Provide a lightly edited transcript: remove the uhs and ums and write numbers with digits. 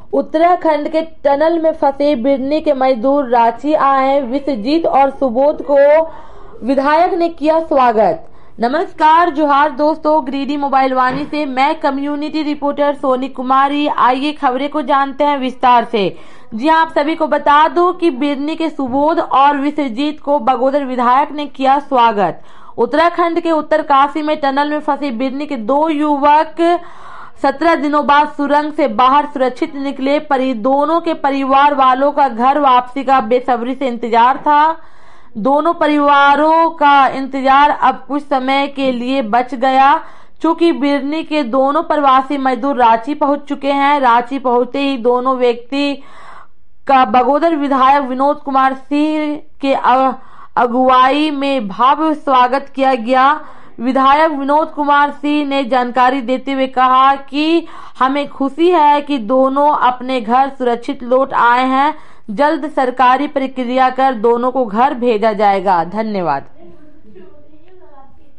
उत्तराखंड के टनल में फंसे बिरनी के मजदूर रांची आए। विश्वजीत और सुबोध को विधायक ने किया स्वागत। नमस्कार, जोहार दोस्तों, गिरिडीह मोबाइल वाणी से मैं कम्युनिटी रिपोर्टर सोनी कुमारी। आइए खबरें को जानते हैं विस्तार से। जी आप सभी को बता दूं कि बिरनी के सुबोध और विश्वजीत को बगोदर विधायक ने किया स्वागत। उत्तराखंड के उत्तरकाशी में टनल में फंसे बिरनी के 2 युवक 17 दिनों बाद सुरंग से बाहर सुरक्षित निकले। दोनों के परिवार वालों का घर वापसी का बेसब्री से इंतजार था। दोनों परिवारों का इंतजार अब कुछ समय के लिए बच गया, चूंकि बिरनी के दोनों प्रवासी मजदूर रांची पहुंच चुके हैं। रांची पहुंचते ही दोनों व्यक्ति का बगोदर विधायक विनोद कुमार सिंह के अगुवाई में भव्य स्वागत किया गया। विधायक विनोद कुमार सिंह ने जानकारी देते हुए कहा कि हमें खुशी है कि दोनों अपने घर सुरक्षित लौट आए हैं। जल्द सरकारी प्रक्रिया कर दोनों को घर भेजा जाएगा। धन्यवाद।